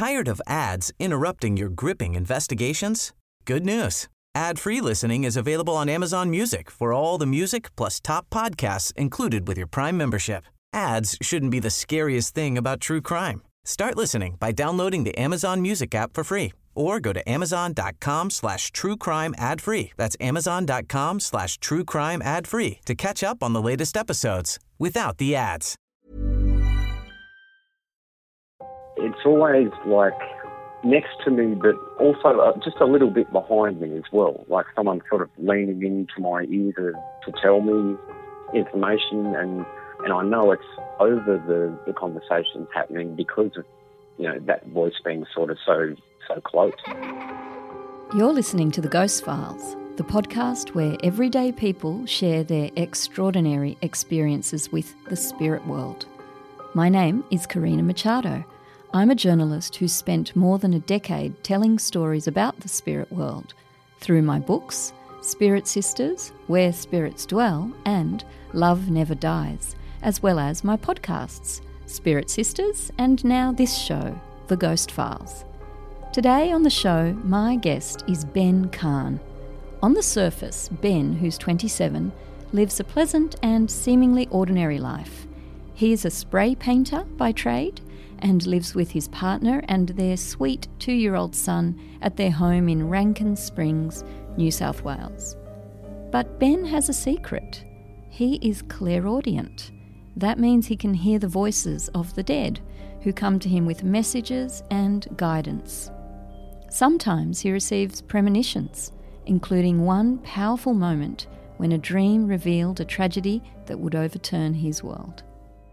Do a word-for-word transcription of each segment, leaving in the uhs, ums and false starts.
Tired of ads interrupting your gripping investigations? Good news. Ad-free listening is available on Amazon Music for all the music plus top podcasts included with your Prime membership. Ads shouldn't be the scariest thing about true crime. Start listening by downloading the Amazon Music app for free or go to amazon.com slash true crime ad free. That's amazon.com slash true crime ad free to catch up on the latest episodes without the ads. It's always like next to me, but also uh, just a little bit behind me as well, like someone sort of leaning into my ear to, to tell me information, and, and I know it's over the, the conversations happening because of, you know, that voice being sort of so, so close. You're listening to The Ghost Files, the podcast where everyday people share their extraordinary experiences with the spirit world. My name is Karina Machado. I'm a journalist who spent more than a decade telling stories about the spirit world through my books, Spirit Sisters, Where Spirits Dwell, and Love Never Dies, as well as my podcasts, Spirit Sisters, and now this show, The Ghost Files. Today on the show, my guest is Ben Kahn. On the surface, Ben, who's twenty-seven, lives a pleasant and seemingly ordinary life. He is a spray painter by trade and lives with his partner and their sweet two-year-old son at their home in Rankin Springs, New South Wales. But Ben has a secret. He is clairaudient. That means he can hear the voices of the dead, who come to him with messages and guidance. Sometimes he receives premonitions, including one powerful moment when a dream revealed a tragedy that would overturn his world.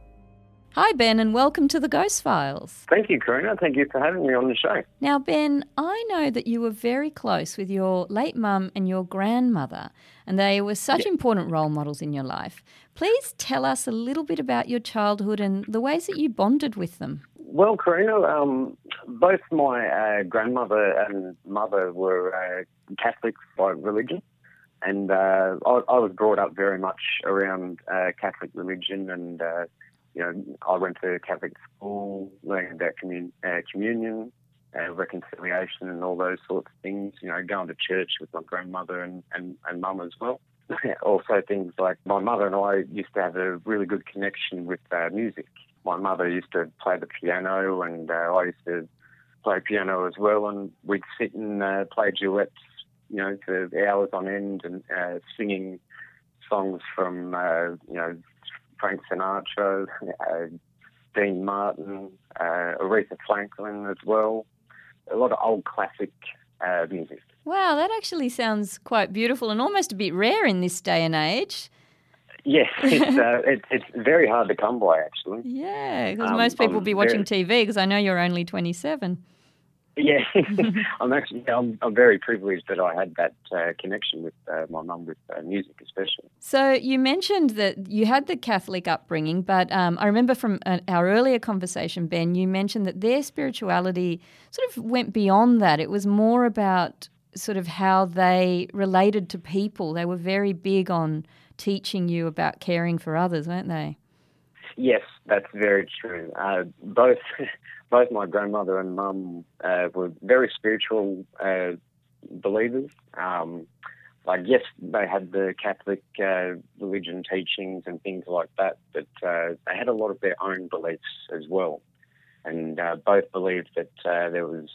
Hi Ben, and welcome to the Ghost Files. Thank you, Karina. Thank you for having me on the show. Now Ben, I know that you were very close with your late mum and your grandmother, and they were such yeah. important role models in your life. Please tell us a little bit about your childhood and the ways that you bonded with them. Well, Karina, um, both my uh, grandmother and mother were uh, Catholics by religion, and uh, I, I was brought up very much around uh, Catholic religion, and uh, you know, I went to Catholic school, learning about commun- uh, communion, uh, reconciliation, and all those sorts of things. You know, going to church with my grandmother and and, and mum as well. Also, things like my mother and I used to have a really good connection with uh, music. My mother used to play the piano, and uh, I used to play piano as well, and we'd sit and uh, play duets, you know, for hours on end, and uh, singing songs from, uh, you know, Frank Sinatra, uh, Dean Martin, uh, Aretha Franklin as well. A lot of old classic uh, music. Wow, that actually sounds quite beautiful and almost a bit rare in this day and age. Yes, it's, uh, it, it's very hard to come by, actually. Yeah, because um, most people will be watching very... T V, because I know you're only twenty-seven. Yeah, I'm actually I'm, I'm very privileged that I had that uh, connection with uh, my mum with uh, music, especially. So you mentioned that you had the Catholic upbringing, but um, I remember from uh, our earlier conversation, Ben, you mentioned that their spirituality sort of went beyond that. It was more about sort of how they related to people. They were very big on teaching you about caring for others, weren't they? Yes, that's very true. Uh, both both my grandmother and mum uh, were very spiritual uh, believers. Um, like, yes, they had the Catholic uh, religion teachings and things like that, but uh, they had a lot of their own beliefs as well. And uh, both believed that uh, there was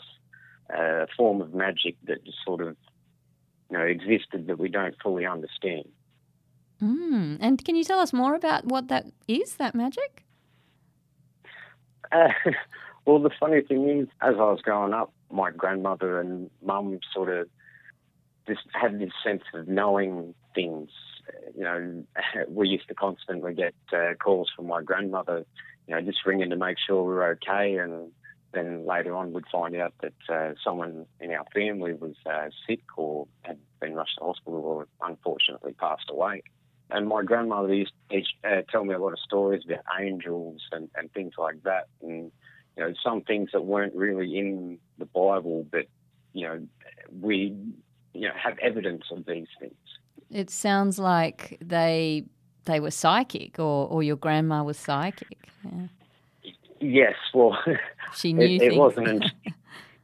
a form of magic that just sort of, you know, existed that we don't fully understand. Mm. And can you tell us more about what that is, that magic? Uh, well, the funny thing is, as I was growing up, my grandmother and mum sort of just had this sense of knowing things. You know, we used to constantly get uh, calls from my grandmother, you know, just ringing to make sure we were okay, and then later on we'd find out that uh, someone in our family was uh, sick or had been rushed to hospital or unfortunately passed away. And my grandmother used to teach, uh, tell me a lot of stories about angels and, and things like that. And, you know, some things that weren't really in the Bible, but, you know, we, you know, have evidence of these things. It sounds like they they were psychic, or, or your grandma was psychic. Yeah. Yes, well, she knew it, things. it wasn't.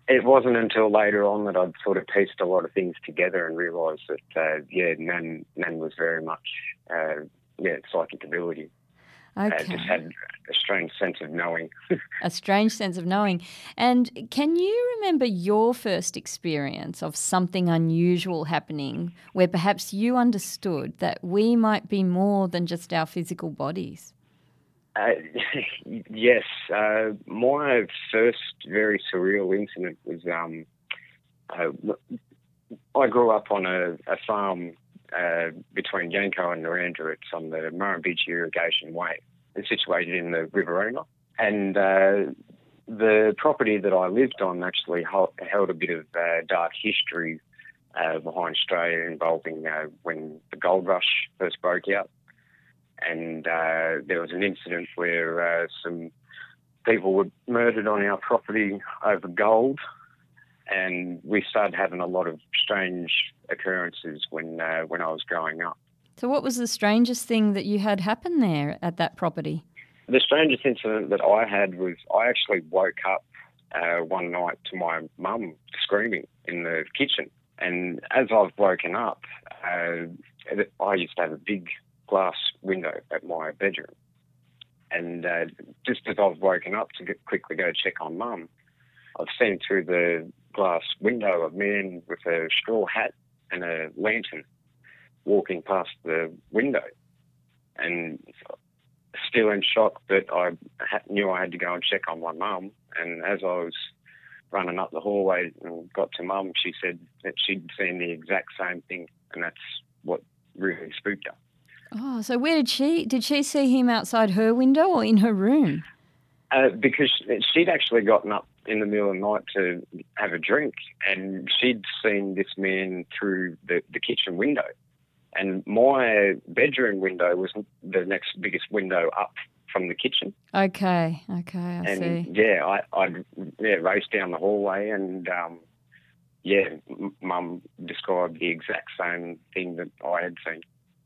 it wasn't until later on that I'd sort of pieced a lot of things together and realised that, uh, yeah, Nan, Nan was very much, uh, yeah, psychic ability. Okay. I just had a strange sense of knowing. A strange sense of knowing. And can you remember your first experience of something unusual happening where perhaps you understood that we might be more than just our physical bodies? Uh, yes. Uh, my first very surreal incident was um, uh, I grew up on a, a farm Uh, between Yanco and Narrandera. It's on the Murrumbidgee Irrigation Way. It's situated in the Riverina. And uh, the property that I lived on actually held, held a bit of uh, dark history uh, behind Australia involving uh, when the gold rush first broke out. And uh, there was an incident where uh, some people were murdered on our property over gold. And we started having a lot of strange occurrences when uh, when I was growing up. So what was the strangest thing that you had happen there at that property? The strangest incident that I had was I actually woke up uh, one night to my mum screaming in the kitchen. And as I've woken up, uh, I used to have a big glass window at my bedroom. And uh, just as I've woken up to get, quickly go check on mum, I've seen through the glass window a man with a straw hat and a lantern walking past the window. And still in shock, but I ha- knew I had to go and check on my mum. And as I was running up the hallway and got to mum, she said that she'd seen the exact same thing, and that's what really spooked her. Oh, so where did she, did she see him outside her window or in her room? Uh, because she'd actually gotten up in the middle of the night to have a drink, and she'd seen this man through the, the kitchen window. And my bedroom window was the next biggest window up from the kitchen. Okay, okay, I and see. yeah, I I'd, yeah, raced down the hallway, and um, yeah, m- Mum described the exact same thing that I had seen.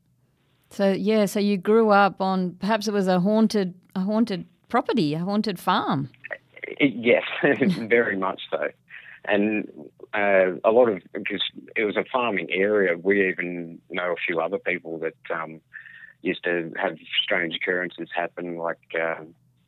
So yeah, so you grew up on, perhaps it was a haunted, a haunted property, a haunted farm. It, yes, very much so. And uh, a lot of, because it was a farming area, we even know a few other people that um, used to have strange occurrences happen, like uh,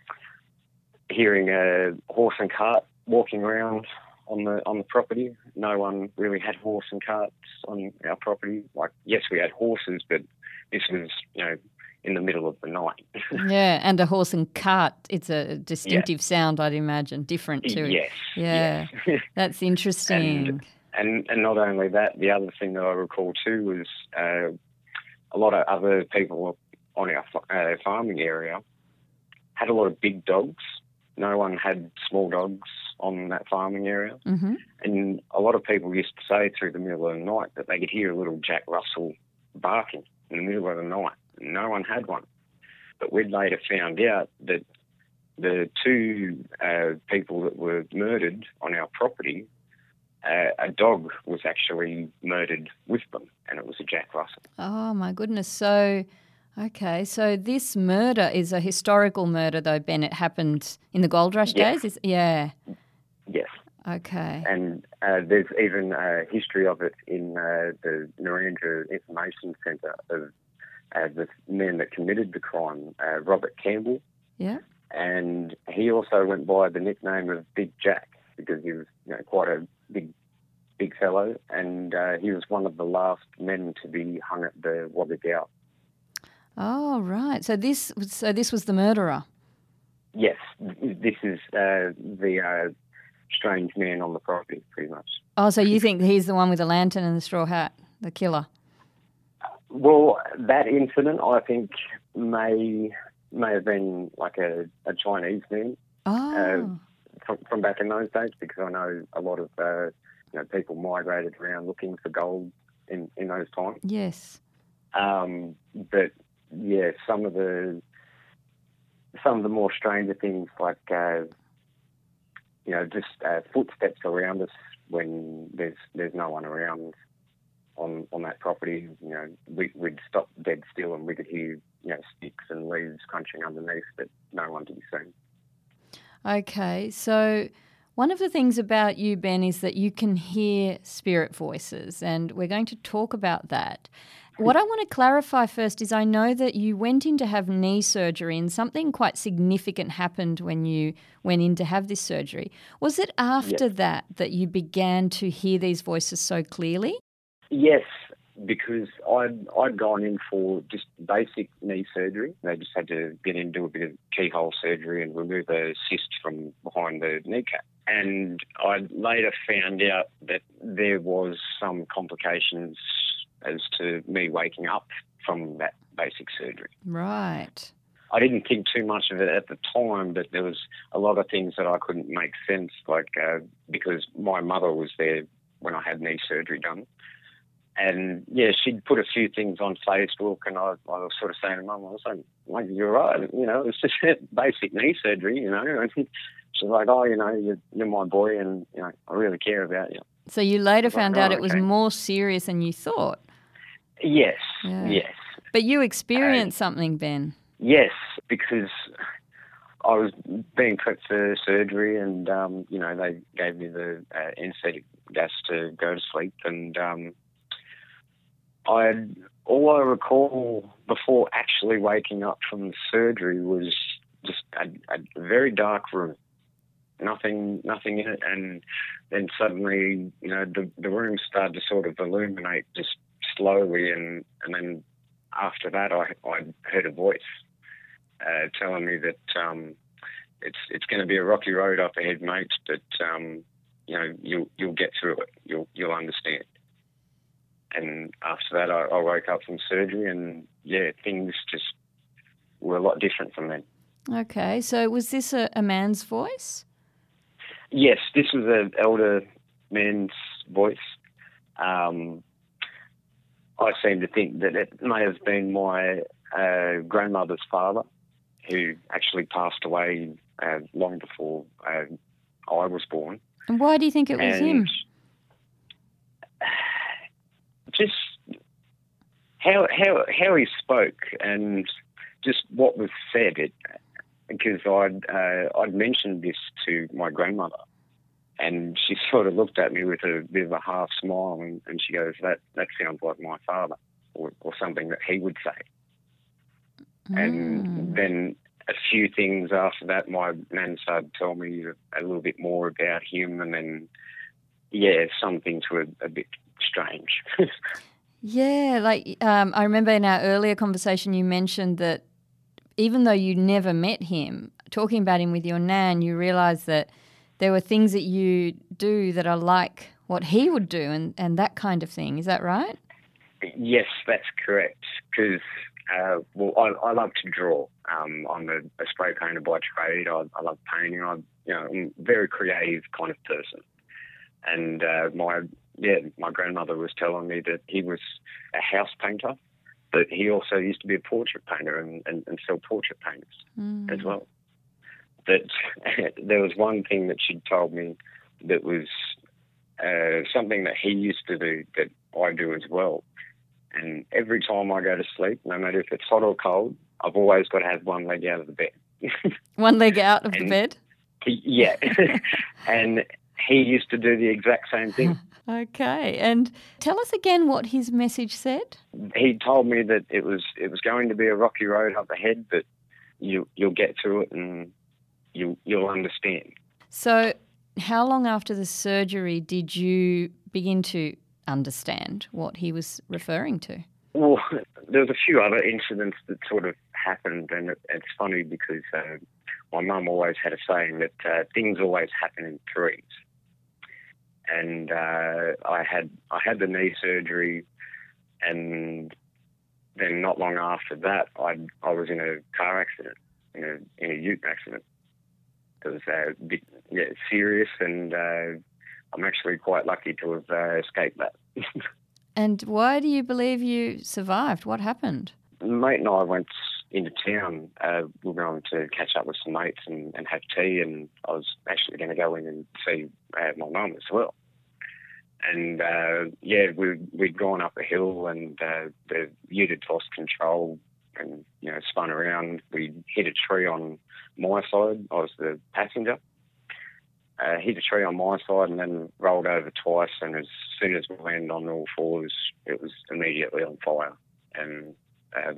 hearing a horse and cart walking around on the on the property. No one really had horse and carts on our property. Like, yes, we had horses, but this was, you know, in the middle of the night. Yeah, and a horse and cart, it's a distinctive yeah. sound, I'd imagine, different to Yes. Yeah, yes. That's interesting. And, and and not only that, the other thing that I recall too was uh, a lot of other people on our uh, farming area had a lot of big dogs. No one had small dogs on that farming area. Mm-hmm. And a lot of people used to say through the middle of the night that they could hear a little Jack Russell barking in the middle of the night. No one had one. But we'd later found out that the two uh, people that were murdered on our property, uh, a dog was actually murdered with them, and it was a Jack Russell. Oh, my goodness. So, okay, so this murder is a historical murder, though, Ben. It happened in the Gold Rush yes. days? Is, yeah. Yes. Okay. And uh, there's even a history of it in uh, the Narrandera Information Centre of uh, the man that committed the crime, uh, Robert Campbell. Yeah. And he also went by the nickname of Big Jack because he was, you know, quite a big, big fellow, and uh, he was one of the last men to be hung at the Wagga. Oh, right. So this, so this was the murderer. Yes, this is uh, the uh, strange man on the property, pretty much. Oh, so you think he's the one with the lantern and the straw hat, the killer? Well, that incident, I think, may may have been like a, a Chinese man oh. uh, from, from back in those days, because I know a lot of uh, you know, people migrated around looking for gold in, in those times. Yes. Um, but yeah, some of the some of the more stranger things, like uh, you know, just uh, footsteps around us when there's there's no one around on on that property. You know, we, we'd stop dead still and we could hear, you know, sticks and leaves crunching underneath, but no one to be seen. Okay, so One of the things about you, Ben, is that you can hear spirit voices, and we're going to talk about that. What I want to clarify first is I know that you went in to have knee surgery and something quite significant happened when you went in to have this surgery. Was it after Yes. that that you began to hear these voices so clearly? Yes, because I'd, I'd gone in for just basic knee surgery. They just had to get in, do a bit of keyhole surgery and remove a cyst from behind the kneecap. And I later found out that there was some complications as to me waking up from that basic surgery. Right. I didn't think too much of it at the time, but there was a lot of things that I couldn't make sense, like uh, because my mother was there when I had knee surgery done. And, yeah, she'd put a few things on Facebook, and I, I was sort of saying to Mum, I was like, well, you're right, you know, it's just basic knee surgery, you know. And she's like, oh, you know, you're, you're my boy, and, you know, I really care about you. So you later found like, out oh, it was okay. more serious than you thought. Yes, Yeah. yes. But you experienced uh, something, Ben. Yes, because I was being prepped for surgery, and, um, you know, they gave me the uh, anaesthetic gas to go to sleep, and um, I all I recall before actually waking up from the surgery was just a, a very dark room, nothing, nothing in it, and then suddenly, you know, the the room started to sort of illuminate just slowly, and and then after that, I I heard a voice uh, telling me that um, it's it's going to be a rocky road up ahead, mate, but um, you know, you'll you'll get through it, you'll you'll understand. And after that, I, I woke up from surgery, and, yeah, things just were a lot different from then. Okay, so was this a, a man's voice? Yes, this was an elder man's voice. Um, I seem to think that it may have been my uh, grandmother's father, who actually passed away uh, long before uh, I was born. And why do you think it was and him? Just how how how he spoke, and just what was said. It because I'd uh, I'd mentioned this to my grandmother, and she sort of looked at me with a bit of a half smile, and, and she goes, "That that sounds like my father," or, or something that he would say. Mm. And then a few things after that, my nan started to tell me a little bit more about him, and then yeah, some things were a bit strange. Yeah, like um, I remember in our earlier conversation you mentioned that even though you never met him, talking about him with your nan, you realised that there were things that you do that are like what he would do, and, and that kind of thing. Is that right? Yes, that's correct. Because, uh, well, I, I love to draw. Um, I'm a, a spray painter by trade. I, I love painting. I, you know, I'm a very creative kind of person. And uh, my yeah, my grandmother was telling me that he was a house painter, but he also used to be a portrait painter and, and, and sell portrait painters mm. as well. That there was one thing that she'd told me that was uh, something that he used to do that I do as well. And every time I go to sleep, no matter if it's hot or cold, I've always got to have one leg out of the bed. One leg out of and, the bed? Yeah. And he used to do the exact same thing. Okay. And tell us again what his message said. He told me that it was it was going to be a rocky road up ahead, but you you'll get through it and you you'll understand. So, how long after the surgery did you begin to understand what he was referring to? Well, there was a few other incidents that sort of happened, and it, it's funny because uh, my mum always had a saying that uh, things always happen in threes. And uh, I had I had the knee surgery, and then not long after that, I I was in a car accident, in a in a ute accident. It was uh, a bit yeah, serious, and uh, I'm actually quite lucky to have uh, escaped that. And why do you believe you survived? What happened? Mate and I went into town. Uh, we were going to catch up with some mates and, and have tea, and I was actually going to go in and see uh, my mum as well. And, uh, yeah, we, we'd gone up a hill, and uh, the ute had lost control and, you know, spun around. We hit a tree on my side. I was the passenger. uh, hit a tree on my side and then rolled over twice. And as soon as we landed on all fours, it was immediately on fire. And uh,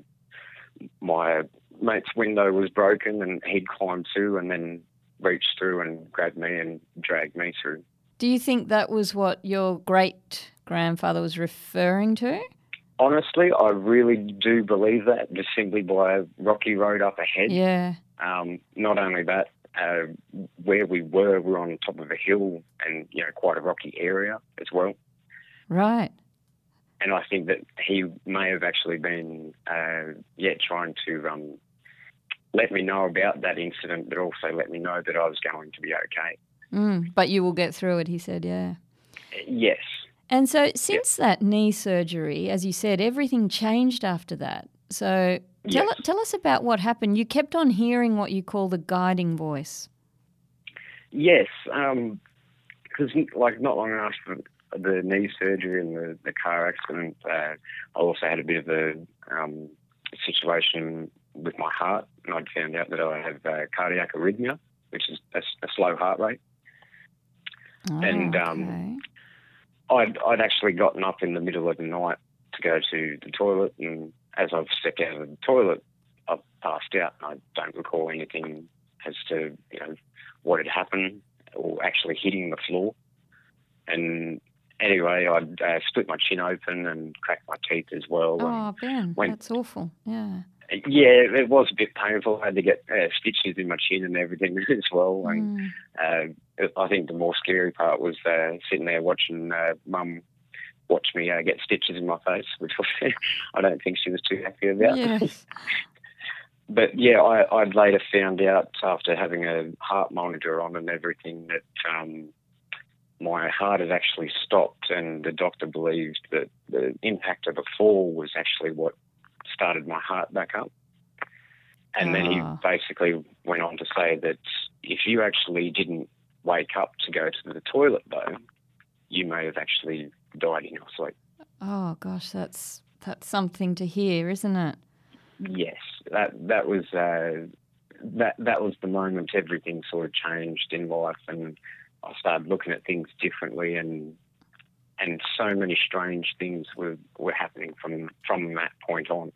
my mate's window was broken, and he'd climbed through and then reached through and grabbed me and dragged me through. Do you think that was what your great-grandfather was referring to? Honestly, I really do believe that, just simply by a rocky road up ahead. Yeah. Um, not only that, uh, where we were, we were on top of a hill and, you know, quite a rocky area as well. Right. And I think that he may have actually been, uh, yeah, trying to um, let me know about that incident, but also let me know that I was going to be okay. Mm, but you will get through it, he said, yeah. Yes. And so since yep. that knee surgery, as you said, everything changed after that. So tell, yes. tell us about what happened. You kept on hearing what you call the guiding voice. Yes, because um, like not long after the knee surgery and the, the car accident, uh, I also had a bit of a um, situation with my heart, and I'd found out that I have uh, cardiac arrhythmia, which is a, a slow heart rate. Oh, and um, okay. I'd, I'd actually gotten up in the middle of the night to go to the toilet, and as I've stepped out of the toilet, I've passed out. I don't recall anything as to, you know, what had happened or actually hitting the floor. And anyway, I'd uh, split my chin open and cracked my teeth as well. Oh, Ben, went, that's awful, yeah. Yeah, it was a bit painful. I had to get uh, stitches in my chin and everything as well. Mm. And uh, I think the more scary part was uh, sitting there watching uh, Mum watch me uh, get stitches in my face, which was, I don't think she was too happy about. Yes. But yeah, I, I'd later found out after having a heart monitor on and everything that um, my heart had actually stopped, and the doctor believed that the impact of a fall was actually what started my heart back up. And oh. then he basically went on to say that if you actually didn't wake up to go to the toilet, though, you may have actually died in your sleep. Oh, gosh, that's that's something to hear, isn't it? Yes, that that was uh, that that was the moment everything sort of changed in life, and I started looking at things differently, and and so many strange things were, were happening from from that point on.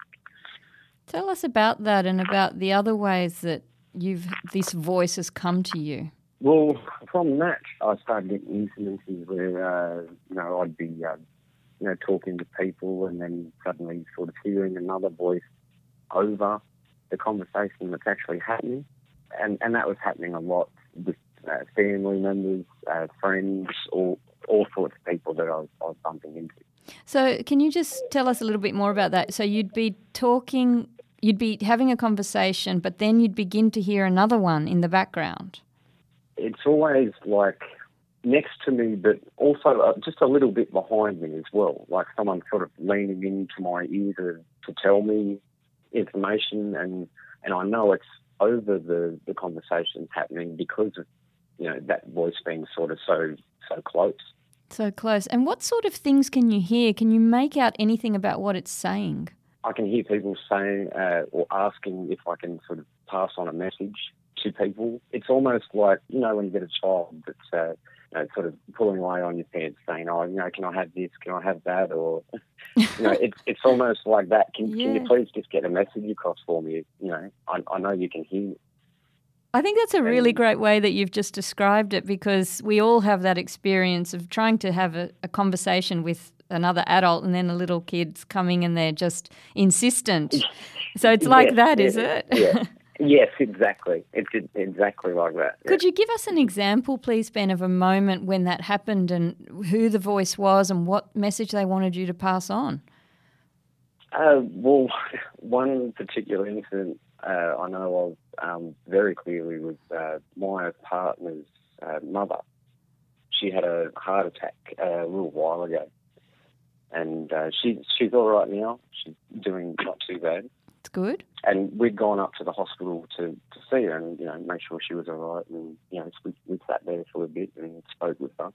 Tell us about that and about the other ways that you've this voice has come to you. Well, from that, I started getting incidences where uh, you know I'd be uh, you know talking to people, and then suddenly sort of hearing another voice over the conversation that's actually happening, and and that was happening a lot with uh, family members, uh, friends, all all sorts of people that I was, I was bumping into. So can you just tell us a little bit more about that? So you'd be talking, you'd be having a conversation, but then you'd begin to hear another one in the background. It's always like next to me, but also uh, just a little bit behind me as well, like someone sort of leaning into my ear to, to tell me information, and, and I know it's over the, the conversations happening because of, you know, that voice being sort of so so close. So close. And what sort of things can you hear? Can you make out anything about what it's saying? I can hear people saying uh, or asking if I can sort of pass on a message to people. It's almost like, you know, when you get a child that's uh, you know, sort of pulling away on your pants saying, oh, you know, can I have this, can I have that? Or, you know, it's it's almost like that. Can, yeah. can you please just get a message across for me? You know, I, I know you can hear me. I think that's a really great way that you've just described it, because we all have that experience of trying to have a, a conversation with another adult, and then a little kid's coming and they're just insistent. So it's like yes, that, yes, is it? Yeah. Yes, exactly. It's exactly like that. Yeah. Could you give us an example, please, Ben, of a moment when that happened and who the voice was and what message they wanted you to pass on? Uh, well, one particular incident uh, I know of um, very clearly was uh, my partner's uh, mother. She had a heart attack uh, a little while ago, and uh, she, she's all right now. She's doing not too bad. It's good. And we'd gone up to the hospital to, to see her and, you know, make sure she was all right. And, you know, we, we sat there for a bit and spoke with her.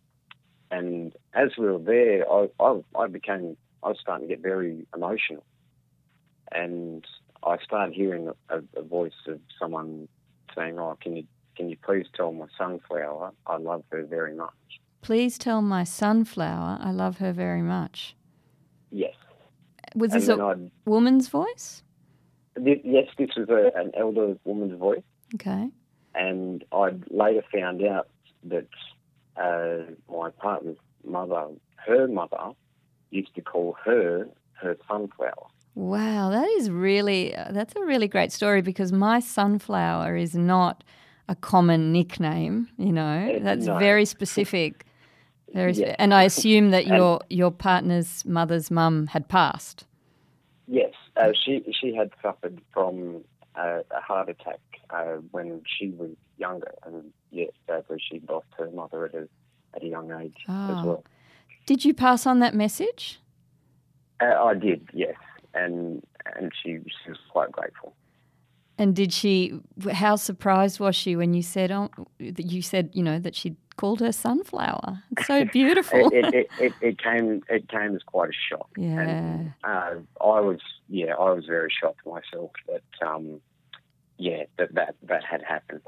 And as we were there, I, I, I became, I was starting to get very emotional. And I started hearing a, a voice of someone saying, oh, can you can you please tell my sunflower I love her very much? Please tell my sunflower I love her very much. Yes. Was And this then a I'd, woman's voice? thi- yes, this was a, an elder woman's voice, Okay. and I'd later found out that uh, my partner's mother, her mother, used to call her her sunflower. Wow, that is really, uh, that's a really great story, because my sunflower is not a common nickname, you know. Uh, That's no. very specific. Very spe- Yes. And I assume that And- your your partner's mother's mum had passed. Yes, uh, she she had suffered from uh, a heart attack uh, when she was younger, and yes, sadly she lost her mother at a at a young age as Oh. well. Did you pass on that message? Uh, I did, yes, and and she she was quite grateful. And did she, how surprised was she when you said, oh, that you said, you know, that she'd called her sunflower? It's so beautiful. it, it, it, it came it came as quite a shock. Yeah. And, uh, I was yeah I was very shocked myself that um yeah that that, that had happened.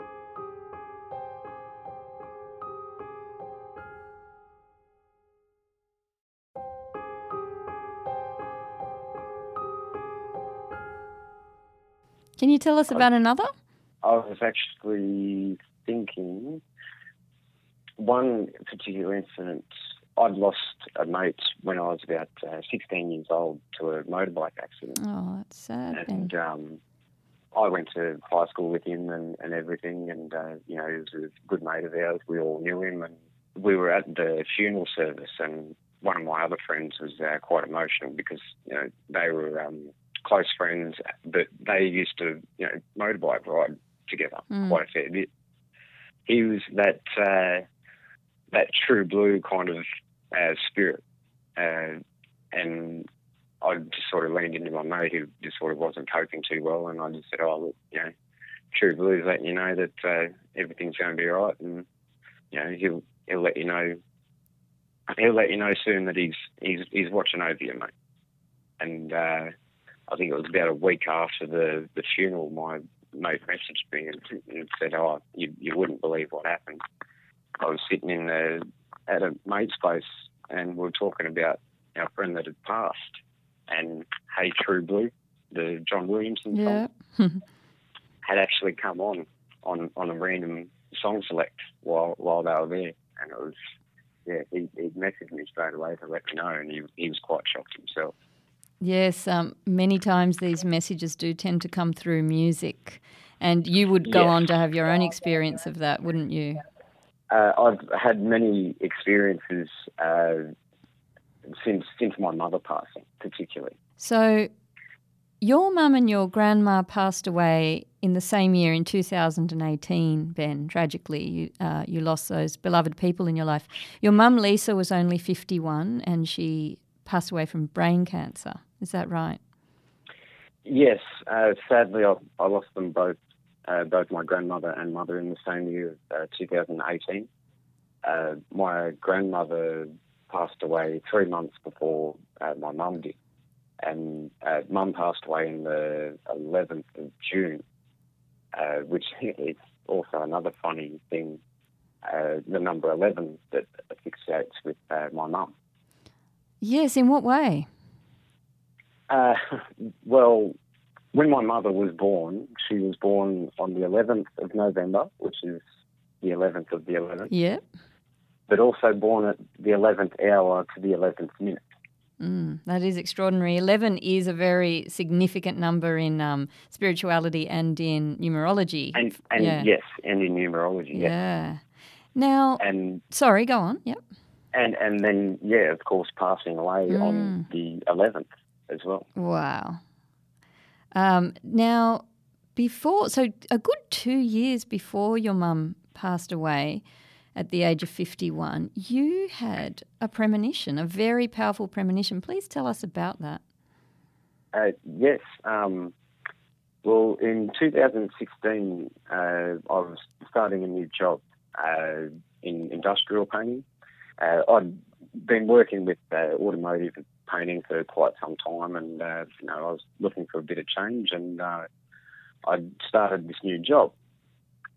Can you tell us about another? I was actually thinking one particular incident. I'd lost a mate when I was about uh, sixteen years old to a motorbike accident. Oh, that's sad. Ben. And um, I went to high school with him and, and everything, and uh, you know, he was a good mate of ours. We all knew him, and we were at the funeral service, and one of my other friends was uh, quite emotional because, you know, they were um, close friends, but they used to, you know, motorbike ride together Mm. quite a fair bit. He was that uh, that true blue kind of uh, spirit, uh, and I just sort of leaned into my mate who just sort of wasn't coping too well, and I just said, "Oh, look, you know, true blue's letting you know that uh, everything's going to be all right, and you know, he'll he'll let you know." He'll let you know soon that he's he's he's watching over you, mate. And uh, I think it was about a week after the, the funeral, my mate messaged me and, and said, "Oh, you you wouldn't believe what happened." I was sitting in the, at a mate's place, and we were talking about our friend that had passed. And Hey True Blue, the John Williamson Yeah. song, had actually come on on on a random song select while while they were there, and it was. Yeah, he, he messaged me straight away to let me know, and he, he was quite shocked himself. Yes, um, many times these messages do tend to come through music, and you would go Yes. on to have your own experience of that, wouldn't you? Uh, I've had many experiences uh, since since my mother passing, particularly. So your mum and your grandma passed away in the same year in two thousand eighteen, Ben, tragically. You, uh, you lost those beloved people in your life. Your mum, Lisa, was only fifty-one and she passed away from brain cancer. Is that right? Yes, uh, sadly, I, I lost them both, uh, both my grandmother and mother in the same year, uh, two thousand eighteen. Uh, my grandmother passed away three months before uh, my mum did. And uh, mum passed away on the eleventh of June, uh, which is also another funny thing, uh, the number eleven that asphyxiates with uh, my mum. Yes, in what way? Uh, well, when my mother was born, she was born on the eleventh of November, which is the eleventh of the eleventh, Yeah. but also born at the eleventh hour to the eleventh minute. Mm, that is extraordinary. eleven is a very significant number in um, spirituality and in numerology. And, and yeah. yes, and in numerology, yes. Yeah. Now, And sorry, go on. Yep. And and then, yeah, of course, passing away Mm. on the eleventh as well. Wow. Um, now, before, so a good two years before your mum passed away at the age of fifty-one, you had a premonition, a very powerful premonition. Please tell us about that. Uh, yes. Um, well, in two thousand sixteen, uh, I was starting a new job uh, in industrial painting. Uh, I'd been working with uh, automotive painting for quite some time, and uh, you know, I was looking for a bit of change, and uh, I started this new job.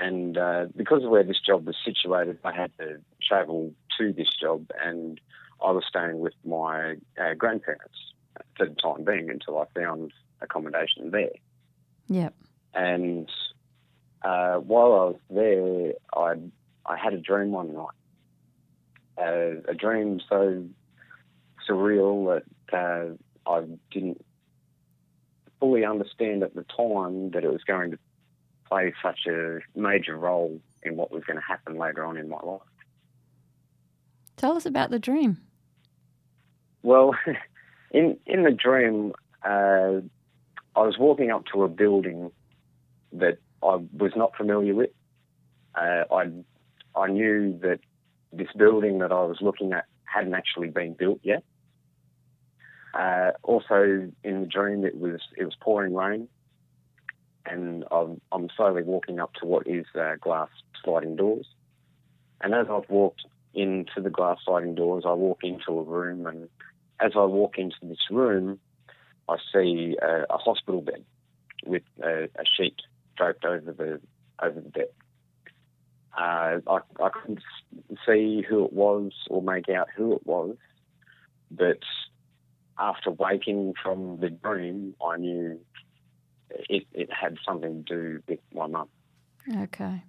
And uh, because of where this job was situated, I had to travel to this job, and I was staying with my uh, grandparents for the time being until I found accommodation there. Yep. And uh, while I was there, I I had a dream one night. Uh, a dream so surreal that uh, I didn't fully understand at the time that it was going to play such a major role in what was going to happen later on in my life. Tell us about the dream. Well, in in the dream, uh, I was walking up to a building that I was not familiar with. Uh, I I knew that this building that I was looking at hadn't actually been built yet. Uh, also, in the dream, it was it was pouring rain, and I'm, I'm slowly walking up to what is uh, glass sliding doors. And as I've walked into the glass sliding doors, I walk into a room, and as I walk into this room, I see a, a hospital bed with a, a sheet draped over the over the bed. Uh, I, I couldn't see who it was or make out who it was, but after waking from the dream, I knew it, it had something to do with my mum. Okay.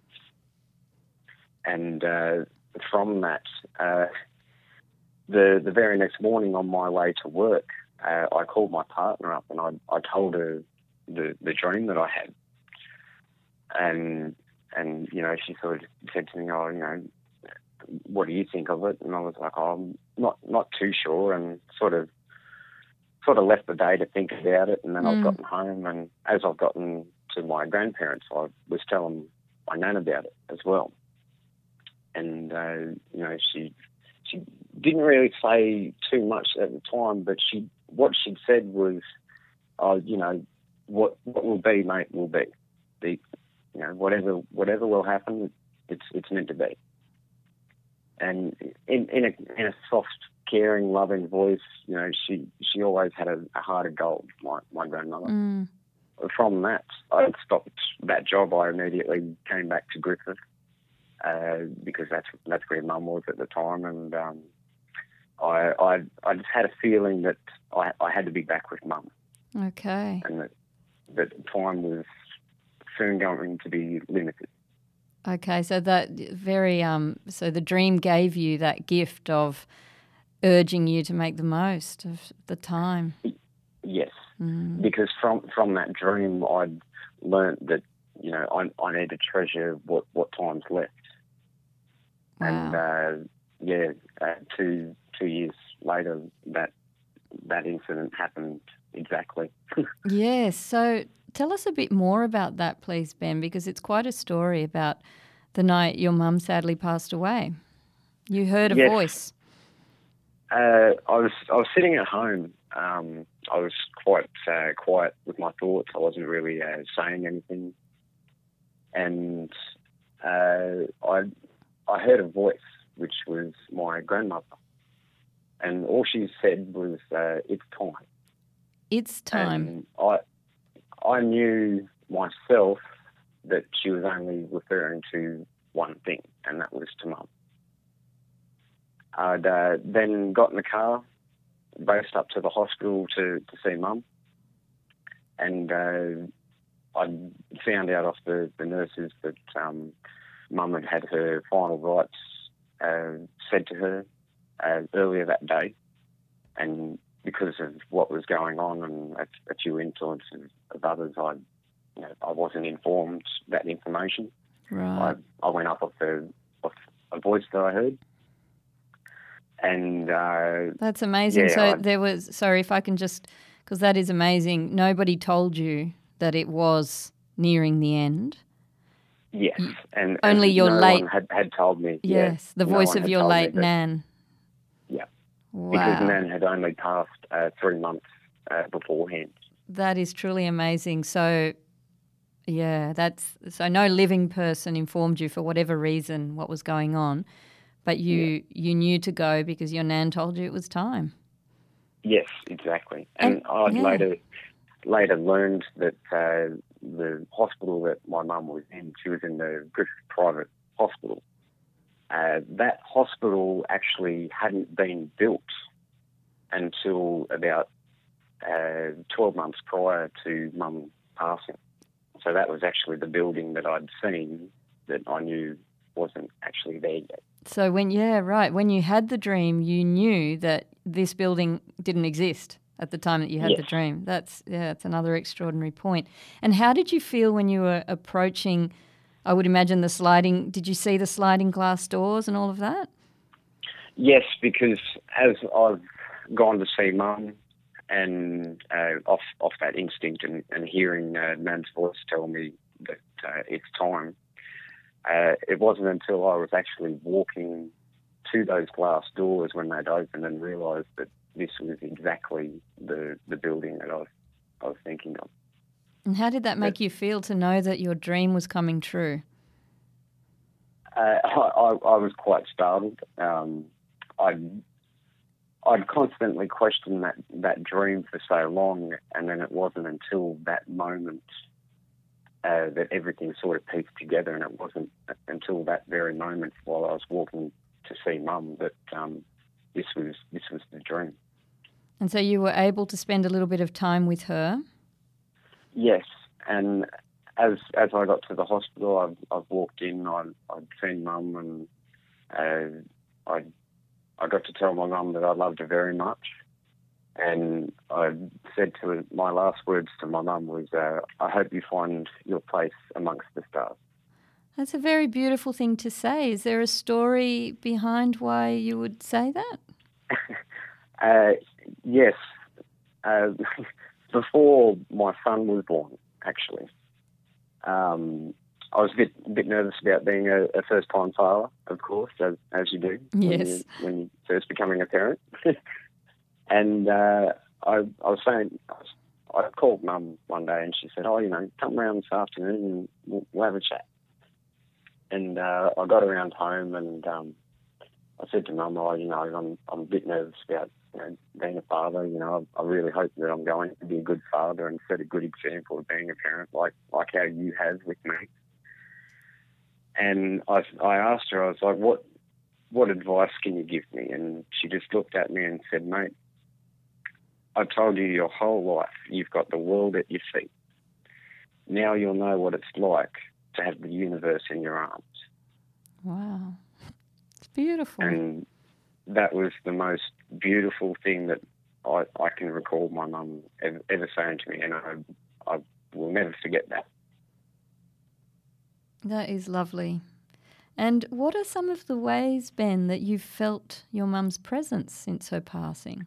And uh, from that, uh, the the very next morning on my way to work, uh, I called my partner up and I, I told her the, the dream that I had. And, and, you know, she sort of said to me, oh, you know, what do you think of it? And I was like, oh, I'm not, not too sure, and sort of sort of left the day to think about it. And then mm. I've gotten home, and as I've gotten to my grandparents, I was telling my nan about it as well. And, uh, you know, she she didn't really say too much at the time, but she what she'd said was, oh, you know, what what will be, mate, will be. The, you know, whatever whatever will happen, it's it's meant to be. And in in a in a soft, caring, loving voice, you know, she she always had a, a heart of gold, my my grandmother. Mm. From that, I stopped that job. I immediately came back to Griffith uh, because that's that's where Mum was at the time, and um, I, I I just had a feeling that I I had to be back with Mum. Okay. And that that time was soon going to be limited. Okay, so that very um, so the dream gave you that gift of urging you to make the most of the time. Yes, mm. because from from that dream, I'd learnt that, you know, I I need to treasure what, what time's left. Wow. And uh, yeah, uh, two two years later, that that incident happened exactly. Yes. So tell us a bit more about that, please, Ben, because it's quite a story about the night your mum sadly passed away. You heard a yes. voice. Uh, I was I was sitting at home. Um, I was quite uh, quiet with my thoughts. I wasn't really uh, saying anything, and uh, I I heard a voice, which was my grandmother, and all she said was, uh, "It's time." It's time. And I I knew myself that she was only referring to one thing, and that was to Mum. I'd uh, then got in the car, raced up to the hospital to, to see Mum, and uh, I found out off the, the nurses that um, Mum had had her final rites uh, said to her uh, earlier that day, and because of what was going on and a, a few influences of others, I, you know, I wasn't informed that information. Right. I, I went up off, the, off a voice that I heard. And uh, that's amazing. Yeah, so I, there was, sorry if I can just, because that is amazing. Nobody told you that it was nearing the end. Yes, and, and only your no late one had, had told me. Yes, yeah, the voice no of your late Nan. Yeah, wow. Because Nan had only passed uh, three months uh, beforehand. That is truly amazing. So, yeah, that's so no living person informed you for whatever reason what was going on. But you, yeah. you knew to go because your Nan told you it was time. Yes, exactly. And, and I'd yeah. later later learned that uh, the hospital that my mum was in, she was in the Griffith Private Hospital. Uh, that hospital actually hadn't been built until about uh, twelve months prior to Mum passing. So that was actually the building that I'd seen that I knew wasn't actually there yet. So when, yeah, right, when you had the dream, you knew that this building didn't exist at the time that you had Yes. the dream. That's, yeah, that's another extraordinary point. And how did you feel when you were approaching, I would imagine, the sliding, did you see the sliding glass doors and all of that? Yes, because as I've gone to see Mum and uh, off off that instinct and, and hearing uh, Nan's voice tell me that uh, it's time, uh, it wasn't until I was actually walking to those glass doors when they'd opened and realised that this was exactly the the building that I was, I was thinking of. And how did that make But, you feel to know that your dream was coming true? Uh, I, I, I was quite startled. Um, I'd, I'd constantly questioned that, that dream for so long, and then it wasn't until that moment uh, that everything sort of pieced together, and it wasn't until that very moment while I was walking to see Mum that um, this was this was the dream. And so you were able to spend a little bit of time with her? Yes, and as as I got to the hospital, I've, I've walked in, I'd, I'd seen Mum, and uh, I I got to tell my mum that I loved her very much, and I said to her, my last words to my mum was, uh, "I hope you find your place amongst the stars." That's a very beautiful thing to say. Is there a story behind why you would say that? uh, yes, uh, before my son was born, actually. Um, I was a bit, a bit nervous about being a, a first-time father, of course, as, as you do Yes. when, you, when you're first becoming a parent. and uh, I, I was saying, I, was, I called Mum one day and she said, "Oh, you know, come round this afternoon and we'll, we'll have a chat." And uh, I got around home and um, I said to Mum, "Oh, you know, I'm I'm a bit nervous about you know, being a father. You know, I, I really hope that I'm going to be a good father and set a good example of being a parent, like like how you have with me." And I, I asked her, I was like, what what advice can you give me? And she just looked at me and said, "Mate, I've told you your whole life you've got the world at your feet. Now you'll know what it's like to have the universe in your arms." Wow. It's beautiful. And that was the most beautiful thing that I, I can recall my mum ever, ever saying to me, and I, I will never forget that. That is lovely. And what are some of the ways, Ben, that you've felt your mum's presence since her passing?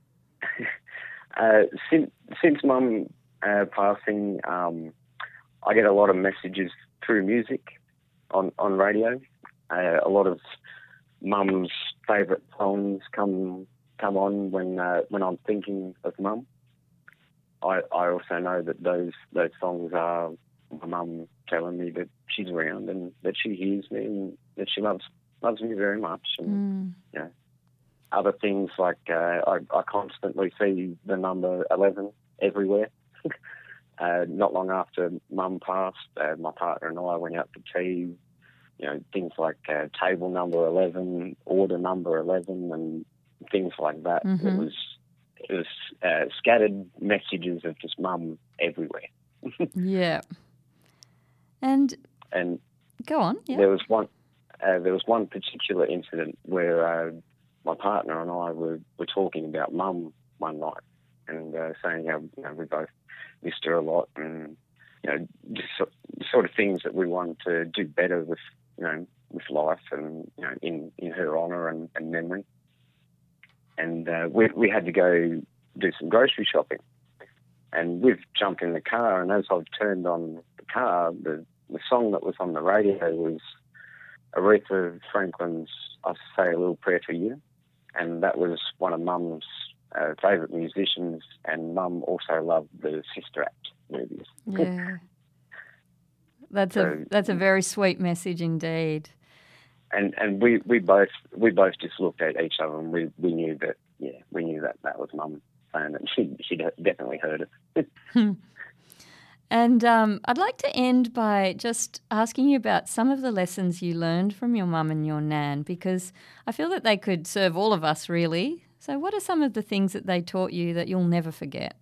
uh, since since mum uh, passing, um, I get a lot of messages through music on, on radio. Uh, a lot of mum's favourite songs come come on when uh, when I'm thinking of mum. I, I also know that those those songs are my mum telling me that she's around and that she hears me and that she loves loves me very much. And Mm. you know, other things like uh, I, I constantly see the number eleven everywhere. uh, not long after Mum passed, uh, my partner and I went out for tea. You know, things like uh, table number eleven, order number eleven, and things like that. Mm-hmm. It was it was uh, scattered messages of just Mum everywhere. Yeah. And And go on. Yeah. there was one uh, there was one particular incident where uh, my partner and I were, were talking about Mum one night and uh, saying how you know, we both missed her a lot and you know just so, sort of things that we wanted to do better with you know with life and you know in, in her honour and, and memory. And uh, we we had to go do some grocery shopping, and we've jumped in the car. And as I've turned on the car, the the song that was on the radio was Aretha Franklin's "I Say a Little Prayer for You," and that was one of Mum's uh, favourite musicians. And Mum also loved the Sister Act movies. Yeah. That's So- a that's a very sweet message indeed. And and we, we both we both just looked at each other and we, we knew that yeah we knew that that was Mum saying that she she'd definitely heard it. And um, I'd like to end by just asking you about some of the lessons you learned from your mum and your nan, because I feel that they could serve all of us really. So what are some of the things that they taught you that you'll never forget?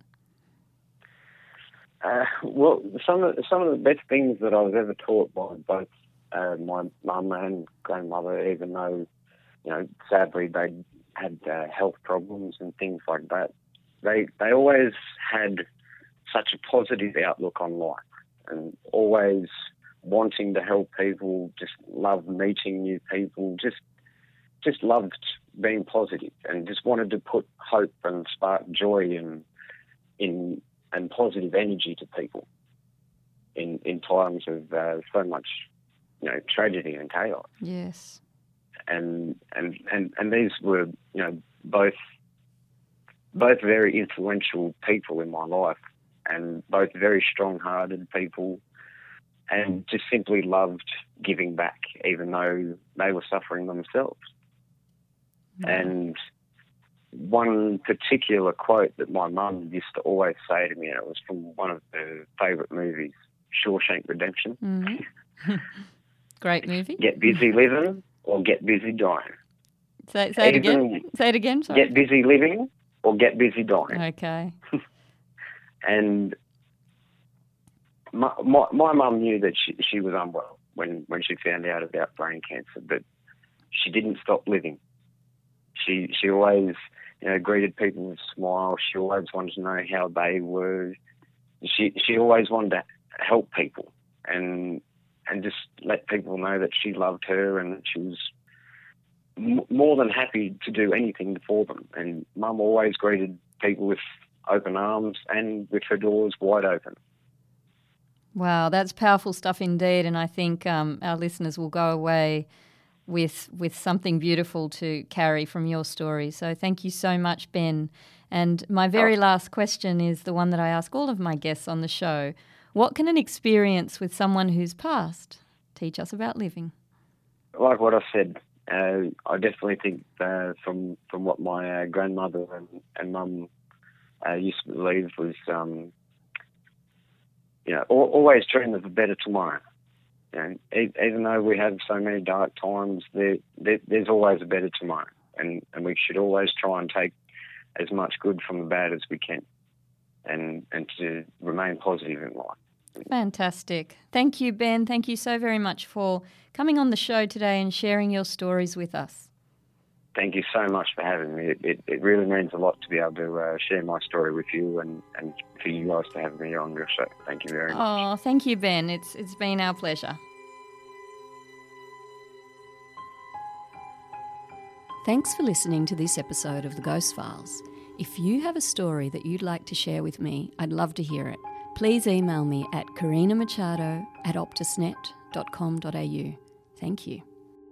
Uh, well, some of some of the best things that I was ever taught by both uh, my mum and grandmother, even though, you know, sadly they had uh, health problems and things like that, they they always had such a positive outlook on life and always wanting to help people, just loved meeting new people, just just loved being positive and just wanted to put hope and spark joy in in and positive energy to people in in times of uh, so much, you know, tragedy and chaos. Yes. And and and and these were, you know, both both very influential people in my life, and both very strong-hearted people, and just simply loved giving back, even though they were suffering themselves. Mm. And one particular quote that my mum used to always say to me, and it was from one of her favourite movies, Shawshank Redemption. Mm-hmm. Great movie. Get busy living or get busy dying. Say, say it again. Say it again. Sorry. Get busy living or get busy dying. Okay. And my my, my mum knew that she, she was unwell when, when she found out about brain cancer, but she didn't stop living. She she always, you know, greeted people with a smile. She always wanted to know how they were. She she always wanted to help people and and just let people know that she loved her and that she was m- more than happy to do anything for them. And Mum always greeted people with open arms and with her doors wide open. Wow, that's powerful stuff indeed, and I think um, our listeners will go away with with something beautiful to carry from your story. So thank you so much, Ben. And my very oh. last question is the one that I ask all of my guests on the show. What can an experience with someone who's passed teach us about living? Like what I said, uh, I definitely think uh, from from what my uh, grandmother and, and mum uh, used to believe was, um, you know, always dream of a better tomorrow. You know, even though we have so many dark times, there, there, there's always a better tomorrow, and, and we should always try and take as much good from the bad as we can, and and to remain positive in life. Fantastic. Thank you, Ben. Thank you so very much for coming on the show today and sharing your stories with us. Thank you so much for having me. It, it, it really means a lot to be able to uh, share my story with you and, and for you guys to have me on your show. Thank you very much. Oh, thank you, Ben. It's It's been our pleasure. Thanks for listening to this episode of The Ghost Files. If you have a story that you'd like to share with me, I'd love to hear it. Please email me at karina machado at optusnet dot com dot a u. Thank you.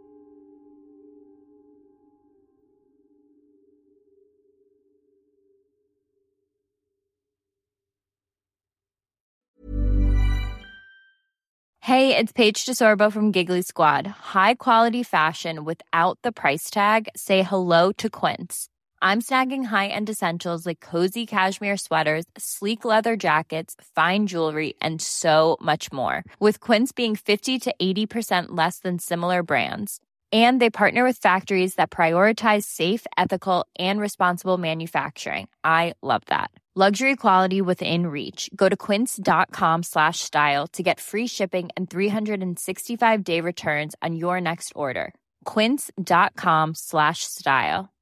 Hey, it's Paige DeSorbo from Giggly Squad. High quality fashion without the price tag. Say hello to Quince. I'm snagging high-end essentials like cozy cashmere sweaters, sleek leather jackets, fine jewelry, and so much more. With Quince being fifty to eighty percent less than similar brands. And they partner with factories that prioritize safe, ethical, and responsible manufacturing. I love that. Luxury quality within reach. Go to quince.com slash style to get free shipping and three sixty-five day returns on your next order. Quince.com slash style.